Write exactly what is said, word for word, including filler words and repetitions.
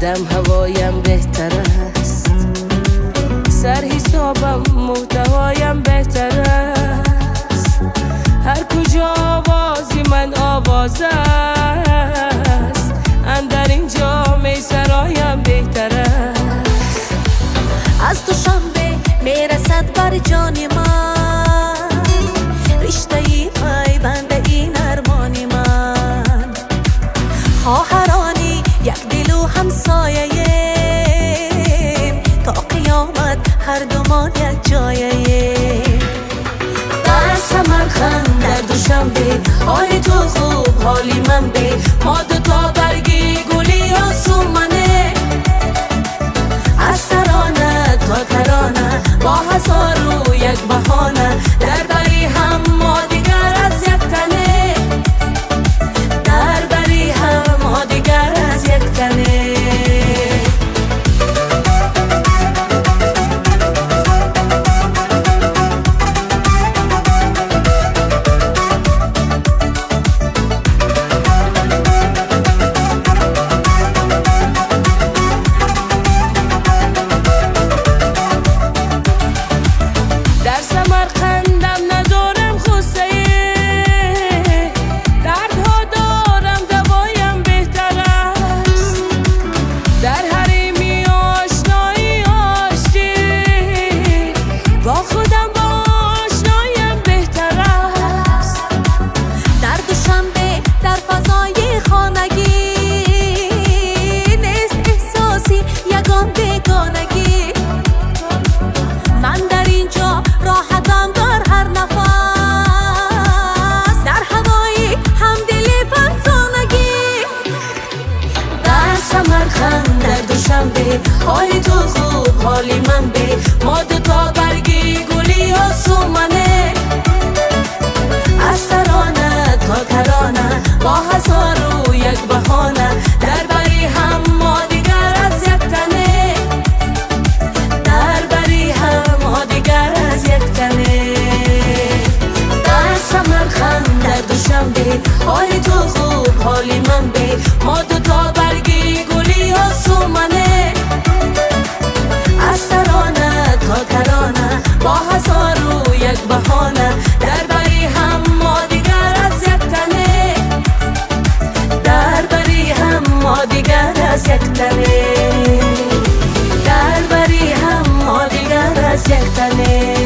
دم هوایم بهتر است، سر حسابم محتوایم بهتر است. هر کجا آوازی من آواز است، اندر این جامعه سرایم بهتر است. از دوشنبه میرسد بر جان من، رشته ای پیوند این ارمان من. خواهرانی یک دل و همسایه، تا قیامت هر دومان یک جایه. در سمرقند در دوشنبه حال تو خوب حالی من به، ما دوتا برگی گلی و سومنه. از ترانه تا ترانه با هزار و یک بهانه، در بری هم ما دیگر از یک تنه، در بری هم ما دیگر از یک تنه. من در اینجا راحتم در هر نفس، در هوایی همدلی فرزانگی. در سمرقند در دوشنبه حال تو خوب حالی من به، ما دوتا برگی گلی و سومنه. از ترانه تا ترانه با هزار و یک بهانه، در بری هم ما دیگر از یک تنه، در بری هم ما دیگر از یک تنه. در سمرقند در دوشنبه حال تو خوب حالی من به، ما دوتا برگی گلی و سومنه. از ترانه تا ترانه با هزار و یک بهانه، در بری هم ما دیگر از یک تنه، در بری هم ما دیگر از یک تنه، در بری هم ما دیگر از یک تنه.